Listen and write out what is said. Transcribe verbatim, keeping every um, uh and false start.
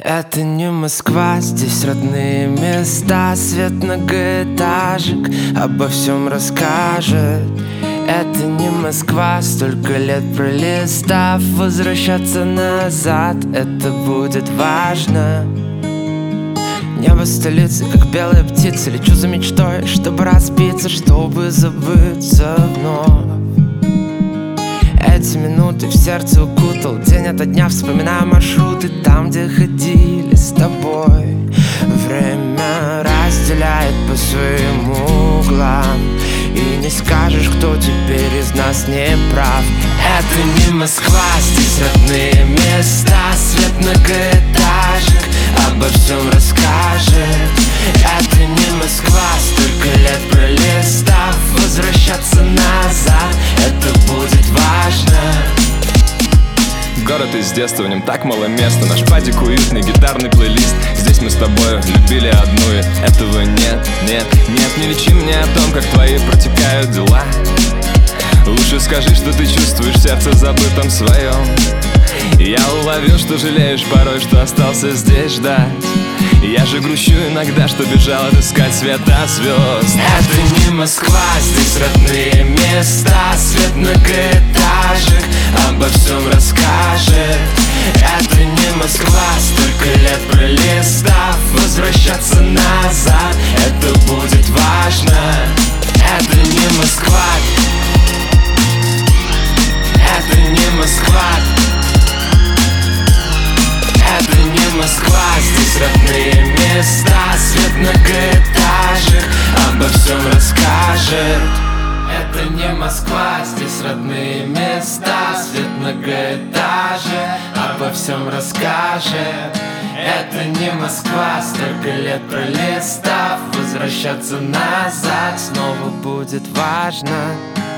Это не Москва, здесь родные места. Свет многоэтажек обо всем расскажет. Это не Москва, столько лет пролистав. Возвращаться назад, это будет важно. Небо столицы, как белая птица. Лечу за мечтой, чтобы разбиться, чтобы забыться вновь. Эти минуты в сердце укутал. День ото дня вспоминаю маршруты там, где ходили с тобой. Время разделяет по своим углам, и не скажешь, кто теперь из нас не прав. Это не Москва, здесь родные места. Свет многоэтажек обо всем расскажет. Это не Москва, столько лет пролистав. Возвращаться назад, это будет важно. Город из детства, в нем так мало места. Наш падик уютный, гитарный плейлист. Здесь мы с тобой любили одну, и этого нет, нет, нет. Не лечи мне о том, как твои протекают дела. Лучше скажи, что ты чувствуешь в сердце забытом своем. Я уловил, что жалеешь порой, что остался здесь ждать. Я же грущу иногда, что бежал отыскать света звезд. Это не Москва, здесь родные места. Свет многоэтажек обо всем расскажет. Это не Москва, столько лет пролистав. Возвращаться назад, это будет важно. Это не Москва. Это не Москва. Это не Москва, здесь родные места. Свет многоэтажек обо всем расскажет. Это не Москва, здесь родные места. Свет многоэтажек обо всем расскажет. Это не Москва, столько лет пролистав. Возвращаться назад снова будет важно.